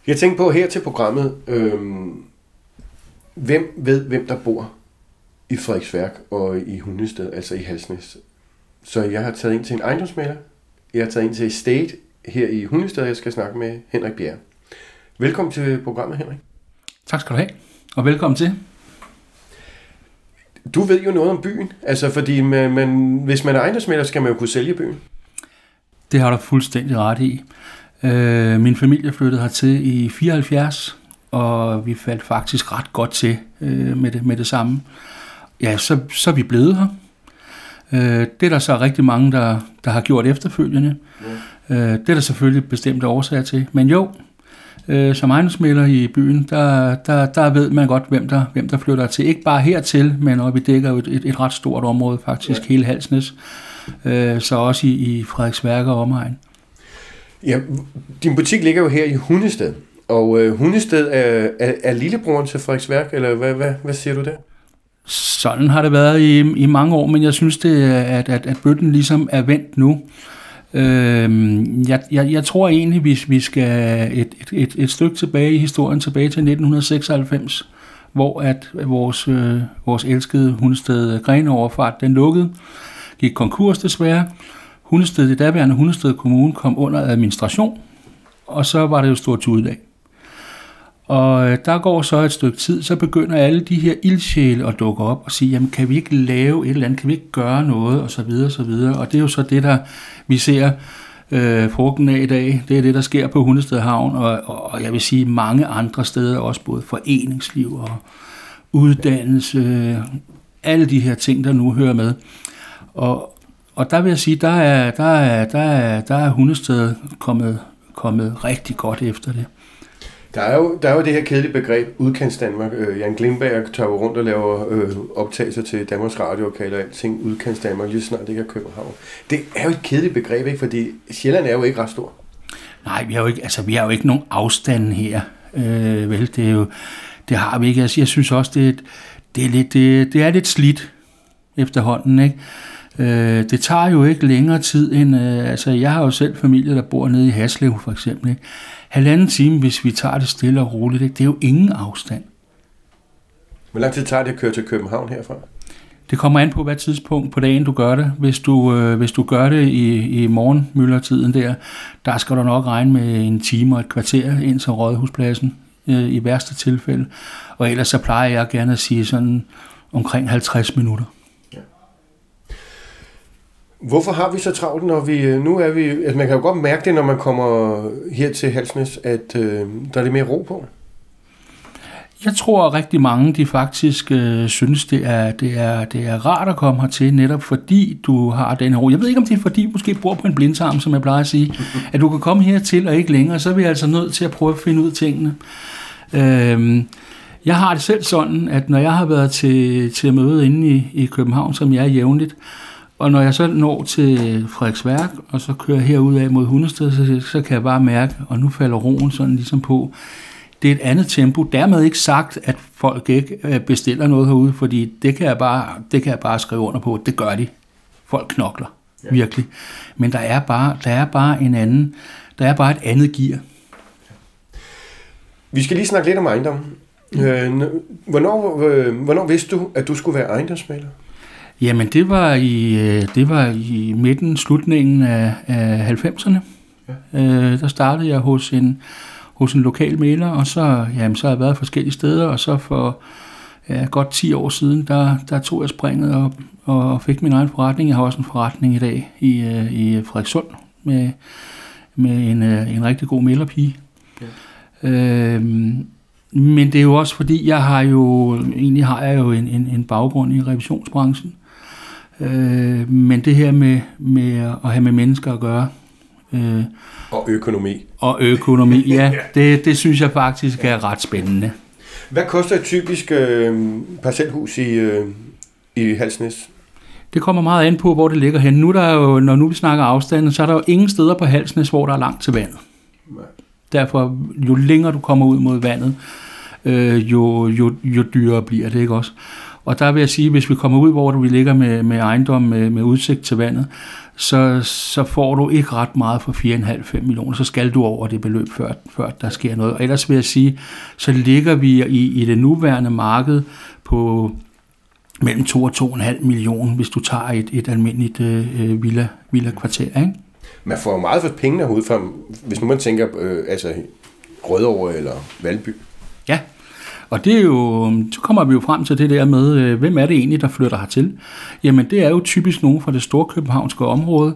Jeg tænkte på her til programmet, hvem ved, hvem der bor i Frederiksværk og i Hundested, altså i Halsnæs. Så jeg har taget ind til en ejendomsmægler. Jeg har taget ind til Estate her i Hundested, jeg skal snakke med Henrik Bjerre. Velkommen til programmet, Henrik. Tak skal du have, og velkommen til. Du ved jo noget om byen, altså fordi hvis man er ejendomsmægler, skal man jo kunne sælge byen. Det har du fuldstændig ret i. Min familie flyttede hertil i 74, og vi faldt faktisk ret godt til med det samme. Ja, så er vi blevet her. Det er der så rigtig mange, der har gjort efterfølgende. Ja. Det er der selvfølgelig bestemte årsager til. Men jo, som ejendomsmægler i byen, der ved man godt, hvem der flytter til. Ikke bare hertil, men vi dækker jo et ret stort område, faktisk hele Halsnæs. Så også i Frederiksværk og omegn. Ja, din butik ligger jo her i Hundested, og Hundested er lillebroren til Frederiksværk, eller hvad siger du der? Sådan har det været i mange år, men jeg synes, at bøtten ligesom er vendt nu. Jeg tror egentlig, hvis vi skal et stykke tilbage i historien, tilbage til 1996, hvor at vores elskede Hundested Greneoverfart, den lukkede, gik konkurs desværre. Det daværende Hundested Kommune kom under administration, og så var det jo stort tudedag. Og der går så et stykke tid, så begynder alle de her ildsjæle at dukke op og sige, jamen kan vi ikke lave et eller andet, kan vi ikke gøre noget, og så videre, og så videre. Og det er jo så det, der vi ser frugten af i dag. Det er det, der sker på Hundested Havn, og jeg vil sige mange andre steder, også både foreningsliv og uddannelse, alle de her ting, der nu hører med. Og der vil jeg sige, der er Hundested kommet rigtig godt efter det. Der er jo det her kedelige begreb, udkantsdanmark. Jan Glimberg tager rundt og laver optagelser til Danmarks Radio og kalder alting udkantsdanmark, lige snart det ikke er København. Det er jo et kedeligt begreb, ikke? Fordi Sjælland er jo ikke ret stor. Nej, vi har jo ikke nogen afstand her. Vel, det har vi ikke. Altså, jeg synes også, det er lidt slidt efterhånden, ikke? Det tager jo ikke længere tid end, jeg har jo selv familie, der bor nede i Haslev for eksempel, ikke? 1,5 time, hvis vi tager det stille og roligt, ikke? Det er jo ingen afstand. Hvor lang tid tager det at køre til København herfra? Det kommer an på, hvad tidspunkt på dagen du gør det. Hvis du gør det i morgenmyldertiden der skal du nok regne med 1 time og et kvarter ind til Rådhuspladsen i værste tilfælde. Og ellers så plejer jeg gerne at sige sådan omkring 50 minutter. Hvorfor har vi så travlt, når altså man kan jo godt mærke det, når man kommer her til Halsnæs, at der er lidt mere ro på? Jeg tror, at rigtig mange de faktisk synes, det er rart at komme hertil, netop fordi du har den her ro. Jeg ved ikke, om det er fordi, du måske bor på en blindtarm, som jeg plejer at sige, at du kan komme hertil og ikke længere, så er vi altså nødt til at prøve at finde ud af tingene. Jeg har det selv sådan, at når jeg har været til møde inde i København, som jeg er jævnligt, og når jeg så når til Frederiksværk, og så kører herud af mod Hundested, så kan jeg bare mærke, og nu falder roen sådan ligesom på. Det er et andet tempo. Dermed ikke sagt, at folk ikke bestiller noget herude, fordi det kan jeg bare skrive under på. Det gør de. Folk knokler. Ja. Virkelig. Men der er bare et andet gear. Vi skal lige snakke lidt om ejendommen. Hvornår vidste du, at du skulle være ejendomsmægler? Jamen, det var i slutningen af 90'erne. Ja. Der startede jeg hos en lokal mægler, og så har jeg været forskellige steder, og så for godt 10 år siden, der tog jeg springet op og fik min egen forretning. Jeg har også en forretning i dag i Frederikssund med en rigtig god mæglerpige. Ja. Men det er jo også fordi, jeg har jo en baggrund i revisionsbranchen. Men det her med at have med mennesker at gøre. Og økonomi. Ja. Det synes jeg faktisk er ret spændende. Hvad koster et typisk parcelhus i Halsnæs? Det kommer meget an på, hvor det ligger hen. Når vi snakker afstanden, så er der jo ingen steder på Halsnæs, hvor der er langt til vandet. Nej. Derfor, jo længere du kommer ud mod vandet, jo dyrere bliver det, ikke også? Og der vil jeg sige, hvis vi kommer ud, hvor vi ligger med ejendom med udsigt til vandet, så får du ikke ret meget for 4,5-5 millioner. Så skal du over det beløb, før der sker noget. Og ellers vil jeg sige, så ligger vi i det nuværende marked på mellem 2 og 2,5 millioner, hvis du tager et almindeligt villa-kvarter, ikke? Man får jo meget for pengene herude fra, hvis nu man tænker Rødovre eller Valby. Ja, og det er jo, så kommer vi jo frem til det der med, hvem er det egentlig, der flytter hertil? Jamen, det er jo typisk nogen fra det store københavnske område.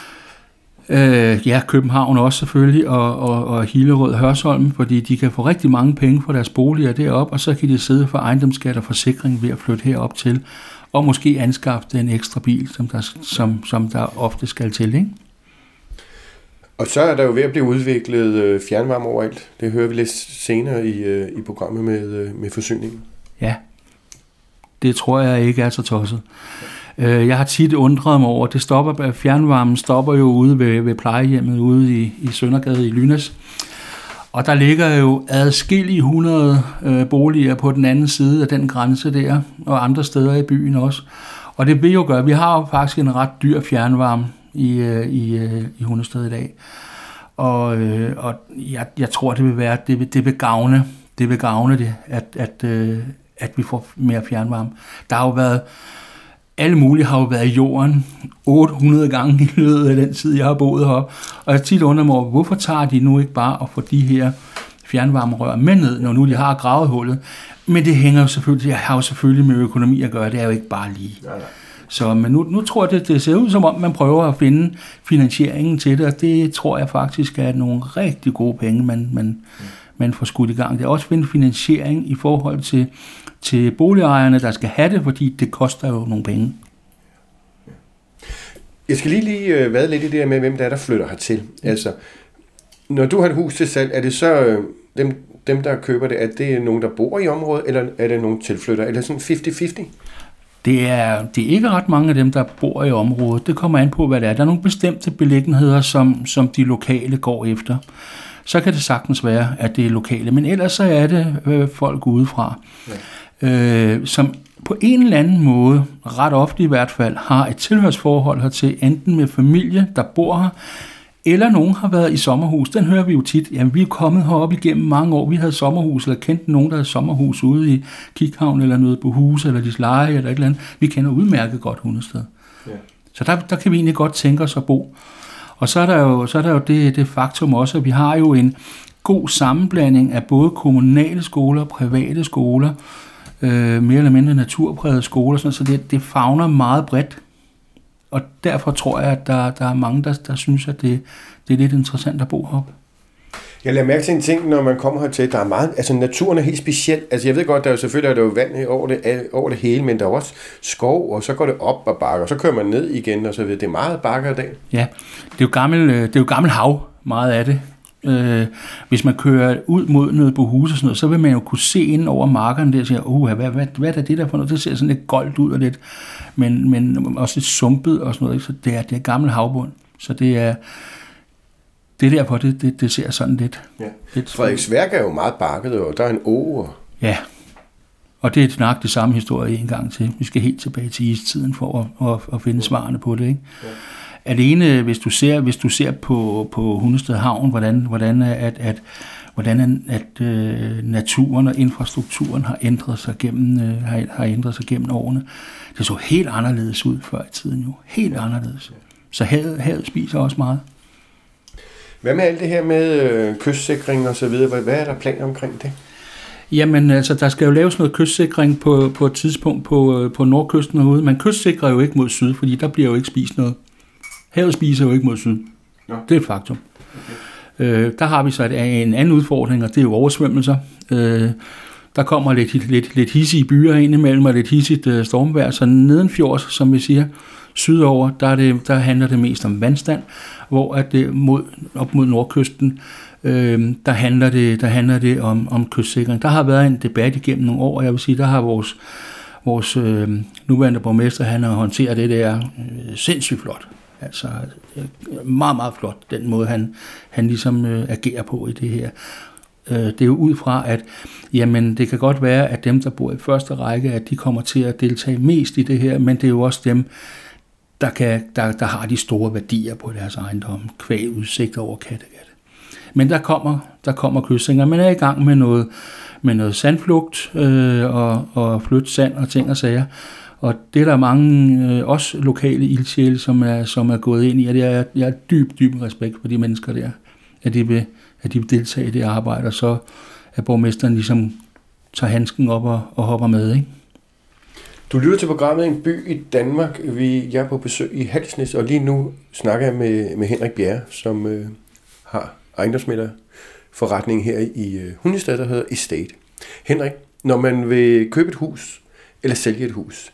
København også selvfølgelig, og Hillerød, Hørsholm, fordi de kan få rigtig mange penge for deres boliger deroppe, og så kan de sidde for ejendomsskat og forsikring ved at flytte herop til, og måske anskaffe en ekstra bil, som der ofte skal til, ikke? Og så er der jo ved at blive udviklet fjernvarme overalt. Det hører vi lidt senere i programmet med forsyningen. Ja, det tror jeg ikke er så tosset. Jeg har tit undret mig over, fjernvarmen stopper jo ude ved plejehjemmet ude i Søndergade i Lynæs. Og der ligger jo adskillige 100 boliger på den anden side af den grænse der, og andre steder i byen også. Og det vil jo gøre, vi har jo faktisk en ret dyr fjernvarme i Hundested i dag. Og jeg tror, det vil være, det vil gavne det, at vi får mere fjernvarme. Der har jo været, alle mulige har jo været i jorden 800 gange i løbet af den tid, jeg har boet heroppe. Og jeg tit undrer mig over, hvorfor tager de nu ikke bare og får de her fjernvarmerør med ned, når nu de har gravet hullet. Men det har jo selvfølgelig med økonomi at gøre, det er jo ikke bare lige. Nej. Så, men nu tror jeg, det ser ud som om, man prøver at finde finansieringen til det, og det tror jeg faktisk er nogle rigtig gode penge, man får skudt i gang. Det er også finde finansiering i forhold til boligejerne, der skal have det, fordi det koster jo nogle penge. Jeg skal lige vade lidt i det her med, hvem der flytter hertil. Altså, når du har et hus til salg, er det så dem, der køber det, er det nogen, der bor i området, eller er det nogen tilflytter, eller sådan 50-50? Det er ikke ret mange af dem, der bor i området. Det kommer an på, hvad det er. Der er nogle bestemte beliggenheder, som de lokale går efter. Så kan det sagtens være, at det er lokale. Men ellers så er det folk udefra, som på en eller anden måde, ret ofte i hvert fald, har et tilhørsforhold hertil, enten med familie, der bor her, eller nogen har været i sommerhus. Den hører vi jo tit. Jamen, vi er kommet herop igennem mange år. Vi havde sommerhus, eller kendte nogen, der havde sommerhus ude i Kikhavn, eller noget på hus, eller Disleje, eller et eller andet. Vi kender udmærket godt Hundested. Ja. Så der kan vi egentlig godt tænke os at bo. Og så er der jo det faktum også, at vi har jo en god sammenblanding af både kommunale skoler og private skoler, mere eller mindre naturprægede skoler, sådan, så det favner meget bredt. Og derfor tror jeg, at der er mange, der synes, at det er lidt interessant at bo heroppe. Jeg lader mærke til en ting, når man kommer hertil. Der er meget, altså naturen er helt speciel. Altså jeg ved godt, der er jo selvfølgelig vand over det hele, men der er også skov, og så går det op og bakker, og så kører man ned igen, og så videre. Det er meget bakker i dag. Ja, det er jo gammel hav, meget af det. Hvis man kører ud mod noget på hus og sådan noget, så vil man jo kunne se ind over markerne der og sige, hvad er det der for noget? Det ser sådan lidt goldt ud og lidt, men også lidt sumpet og sådan noget. Så det er gammel havbund. Så det er derfor, det ser sådan lidt. Ja. Frederiksværk er jo meget bakket, og der er en å. Ja, og det er nok det samme historie en gang til. Vi skal helt tilbage til istiden for at finde svarene på det, ikke? Ja. Alene, hvis du ser på Hundested Havn, hvordan naturen og infrastrukturen har ændret sig gennem årene. Det så helt anderledes ud før i tiden jo. Helt anderledes. Så havet spiser også meget. Hvad med alt det her med kystsikring og så videre? Hvad er der planer omkring det? Jamen, altså, der skal jo laves noget kystsikring på et tidspunkt på nordkysten herude. Man kystsikrer jo ikke mod syd, fordi der bliver jo ikke spist noget. Havet spiser jo ikke mod syd. Ja. Det er et faktum. Okay. Der har vi så en anden udfordring, og det er jo oversvømmelser. Der kommer lidt hissige byer indimellem, og lidt hissigt stormvejr. Så nedenfjords, som vi siger, sydover, der handler det mest om vandstand, hvor at det op mod nordkysten, der handler det om kystsikring. Der har været en debat igennem nogle år, og jeg vil sige, der har vores nuværende borgmester, han har håndteret det der sindssygt flot. Altså meget, meget flot, den måde han ligesom agerer på i det her. Det er jo ud fra, at jamen, det kan godt være, at dem, der bor i første række, at de kommer til at deltage mest i det her, men det er jo også dem, der har de store værdier på deres ejendom, kvæg udsigt over Kattegat. Men der kommer kystsikring. Man er i gang med noget sandflugt og flytte sand og ting og sager. Og det er der mange, også lokale ildsjæle, som er gået ind i, og jeg har dyb respekt for de mennesker der, at de vil deltage i det arbejde, og så at borgmesteren ligesom tager handsken op og hopper med, ikke? Du lytter til programmet En by i Danmark. Jeg er på besøg i Halsnæs, og lige nu snakker jeg med Henrik Bjerre, som har ejendomsmæglerforretning her i Hundested, der hedder Estate. Henrik, når man vil købe et hus, eller sælge et hus,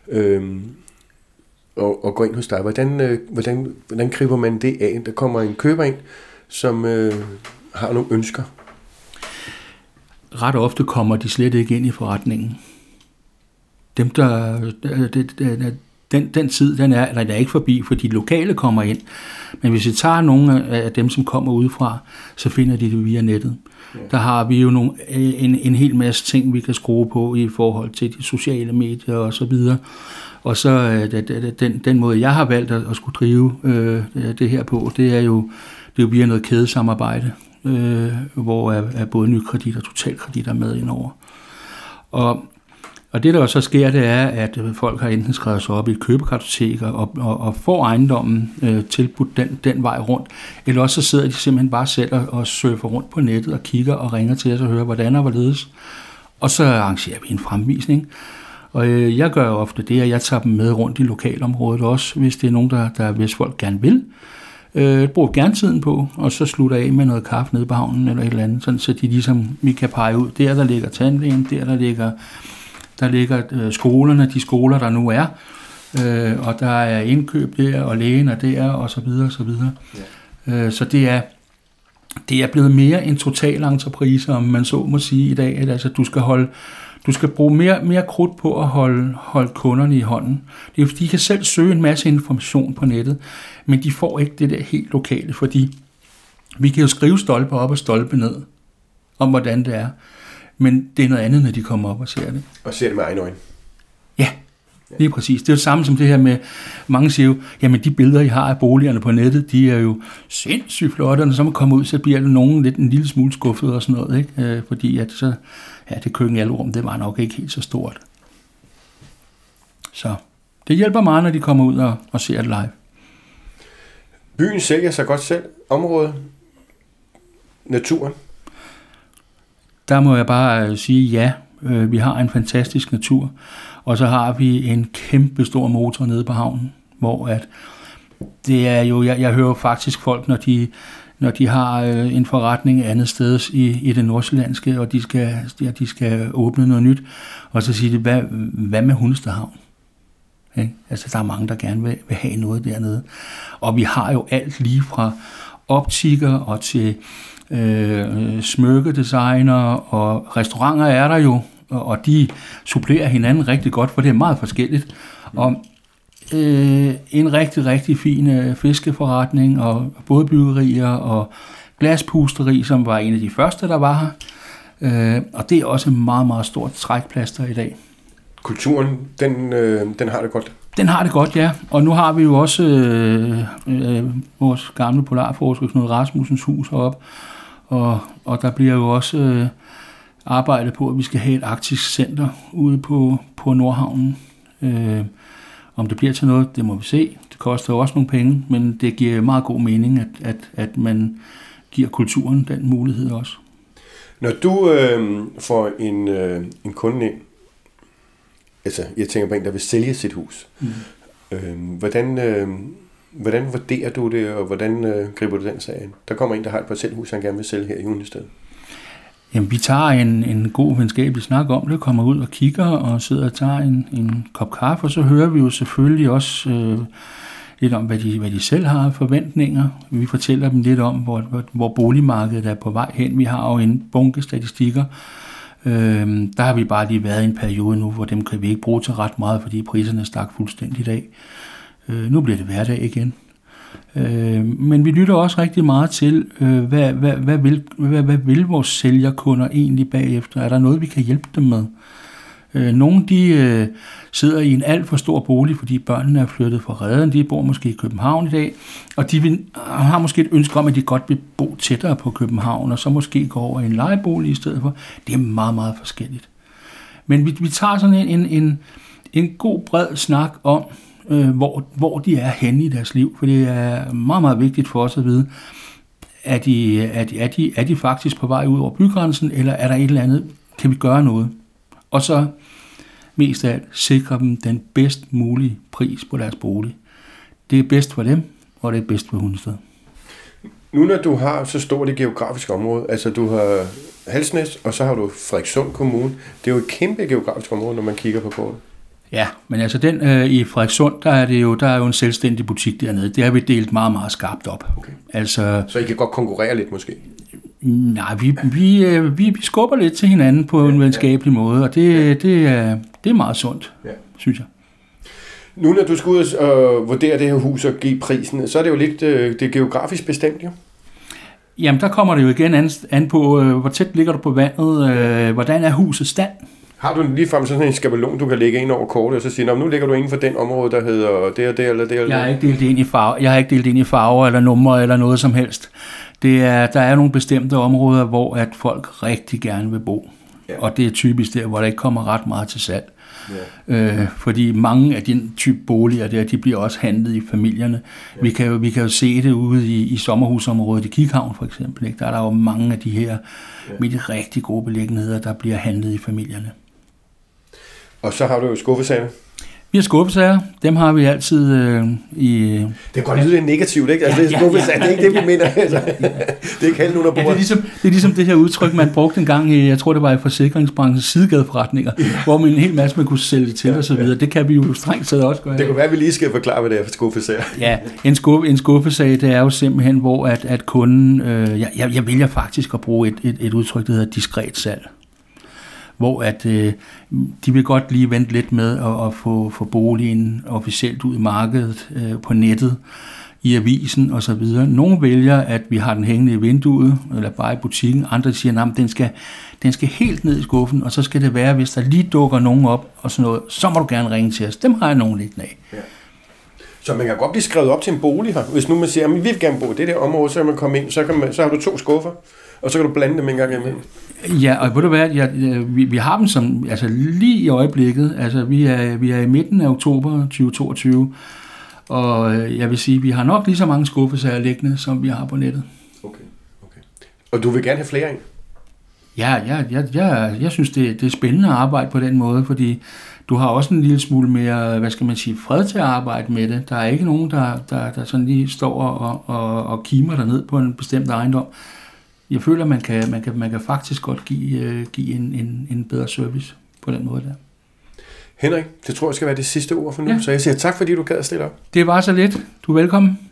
og gå ind hos dig, hvordan griber man det af? Der kommer en køber ind, som har nogle ønsker. Ret ofte kommer de slet ikke ind i forretningen. Dem, den tid, den er ikke forbi, for de lokale kommer ind. Men hvis vi tager nogle af dem, som kommer udefra, så finder de det via nettet. Ja. Der har vi jo en hel masse ting, vi kan skrue på i forhold til de sociale medier og så videre. Og så den måde, jeg har valgt at skulle drive det her på, det er jo via noget kædesamarbejde, hvor både Nykredit og Totalkredit er med indover. Og det, der så sker, det er, at folk har enten skrevet sig op i et købekartotek og får ejendommen tilbudt den vej rundt, eller også så sidder de simpelthen bare selv og surfer rundt på nettet og kigger og ringer til os og hører, hvordan og hvorledes. Og så arrangerer vi en fremvisning. Og jeg gør jo ofte det, at jeg tager dem med rundt i lokalområdet også, hvis det er nogen, hvis folk gerne vil. Bruger gerne tiden på, og så slutter af med noget kaffe nede på havnen eller et eller andet, sådan, så de ligesom, vi kan pege ud, der ligger tandlægen, der ligger skolerne, de skoler, der nu er, og der er indkøb der, og lægen er der, og så videre, og så videre. Ja. Så det er blevet mere en total entreprise, om man så må sige i dag, at altså, du skal bruge mere krudt på at holde kunderne i hånden. Det er jo fordi, de kan selv søge en masse information på nettet, men de får ikke det der helt lokale, fordi vi kan jo skrive stolpe op og stolpe ned, om hvordan det er. Men det er noget andet, når de kommer op og ser det. Og ser det med egne øjne. Ja, lige præcis. Det er jo det samme som det her med, mange siger jo, jamen de billeder, I har af boligerne på nettet, de er jo sindssygt flotte, og når så man kommer ud, så bliver det nogen lidt en lille smule skuffet og sådan noget, ikke? Fordi at så, det køkkenalrum, det var nok ikke helt så stort. Så det hjælper meget, når de kommer ud og ser det live. Byen sælger sig godt selv. Området. Naturen. Der må jeg bare sige ja. Vi har en fantastisk natur, og så har vi en kæmpe stor motor nede på havnen, hvor at det er jo, jeg hører faktisk folk, når de har en forretning andet sted i det nordsjællandske, og de skal åbne noget nyt, og så siger de, hvad med Hundested Havn? Okay? Altså, der er mange, der gerne vil have noget dernede. Og vi har jo alt lige fra optikker og til smykkedesigner, og restauranter er der jo, og de supplerer hinanden rigtig godt, for det er meget forskelligt. Og en rigtig, rigtig fin fiskeforretning, og bådbyggerier og glaspusteri, som var en af de første, der var her. Og det er også en meget, meget stort trækplaster i dag. Kulturen, den har det godt. Den har det godt, ja. Og nu har vi jo også vores gamle polarforsker, Knud Rasmussens hus heroppe. Og der bliver jo også arbejdet på, at vi skal have et arktisk center ude på Nordhavnen. Om det bliver til noget, det må vi se. Det koster jo også nogle penge, men det giver meget god mening, at man giver kulturen den mulighed også. Når du får en kunde ind, altså jeg tænker på en, der vil sælge sit hus, hvordan vurderer du det, og hvordan griber du den sag ind? Der kommer en, der har et parcelhus, han gerne vil sælge her i Hundested. Jamen, vi tager en god venskabelig snak om det, kommer ud og kigger og sidder og tager en kop kaffe, og så hører vi jo selvfølgelig også lidt om, hvad de selv har af forventninger. Vi fortæller dem lidt om, hvor boligmarkedet er på vej hen. Vi har jo en bunke statistikker. Der har vi bare lige været i en periode nu, hvor dem kan vi ikke bruge til ret meget, fordi priserne stak fuldstændigt af. Nu bliver det hverdag igen. Men vi lytter også rigtig meget til, hvad vil vores sælgerkunder egentlig bagefter? Er der noget, vi kan hjælpe dem med? Nogle de sidder i en alt for stor bolig, fordi børnene er flyttet fra Reden. De bor måske i København i dag, og de har måske et ønske om, at de godt vil bo tættere på København, og så måske gå over i en lejebolig i stedet for. Det er meget, meget forskelligt. Men vi tager sådan en god bred snak om, hvor de er henne i deres liv, for det er meget, meget vigtigt for os at vide, er de faktisk på vej ud over bygrænsen, eller er der et eller andet, kan vi gøre noget? Og så mest af alt sikre dem den bedst mulige pris på deres bolig. Det er bedst for dem, og det er bedst for Hundested. Nu når du har så stort et geografisk område, altså du har Halsnæs, og så har du Frederikssund Kommune, det er jo et kæmpe geografisk område, når man kigger på kortet. Ja, men altså den i Frederikssund, der er jo en selvstændig butik dernede. Det har vi delt meget, meget skarpt op. Okay. Altså, så I kan godt konkurrere lidt måske? Nej, vi skubber lidt til hinanden på en venskabelig måde, og det er meget sundt, synes jeg. Nu når du skal ud og vurdere det her hus og give prisen, så er det jo lidt det geografisk bestemt, jo? Jamen, der kommer det jo igen an på, hvor tæt ligger du på vandet, hvordan er husets stand. Har du ligefrem sådan en skabelon, du kan lægge ind over kortet, og så sige, nu ligger du inden for den område, der hedder det og det, eller det, eller Jeg har ikke delt ind i farver eller numre eller noget som helst. Der er nogle bestemte områder, hvor at folk rigtig gerne vil bo. Ja. Og det er typisk der, hvor der ikke kommer ret meget til salg. Ja. Fordi mange af de type boliger der, de bliver også handlet i familierne. Ja. Vi kan jo se det ude i sommerhusområdet i Kikhavn for eksempel. Ikke? Der er jo mange af de her med de rigtig gode beliggenheder, der bliver handlet i familierne. Og så har du jo skuffesager. Vi har skuffesager. Dem har vi altid i... Det kan godt lyde lidt negativt, ikke? Altså, det er ikke det, vi mener. Altså, det er ikke helt under bordet. Det er ligesom det her udtryk, man brugte en gang i, jeg tror det var i forsikringsbranchen, sidegadeforretninger, hvor man en hel masse man kunne sælge til og så videre. Det kan vi jo strengt taget også gøre. Det kunne være, at vi lige skal forklare, hvad det er for skuffesager. Ja, en skuffesag, det er jo simpelthen, hvor at kunden... Jeg vælger faktisk at bruge et udtryk, der hedder diskret salg. Hvor at de vil godt lige vente lidt med at få boligen officielt ud i markedet på nettet, i avisen og så videre. Nogle vælger, at vi har den hængende i vinduet, eller bare i butikken. Andre siger, at den skal helt ned i skuffen, og så skal det være, hvis der lige dukker nogen op og sådan noget, så må du gerne ringe til os. Dem har jeg nogen lidt af. Ja. Så man kan godt blive skrevet op til en bolig her. Hvis nu man siger, at vi vil gerne bo i det der område, så kan man komme ind, så har du 2 skuffer, og så kan du blande dem en gang imellem. Ja, og ved du hvad, vi har dem som, altså lige i øjeblikket, altså vi er i midten af oktober 2022, og jeg vil sige, at vi har nok lige så mange skuffesager liggende, som vi har på nettet. Okay. Og du vil gerne have flere ind? Ja, jeg synes, det er spændende at arbejde på den måde, fordi du har også en lille smule mere, fred til at arbejde med det. Der er ikke nogen, der sådan lige står og kimer dig ned på en bestemt ejendom. Jeg føler, man kan faktisk godt give en bedre service på den måde der. Henrik, det tror jeg skal være det sidste ord for nu, så jeg siger tak, fordi du gad at stille op. Det var så lidt. Du er velkommen.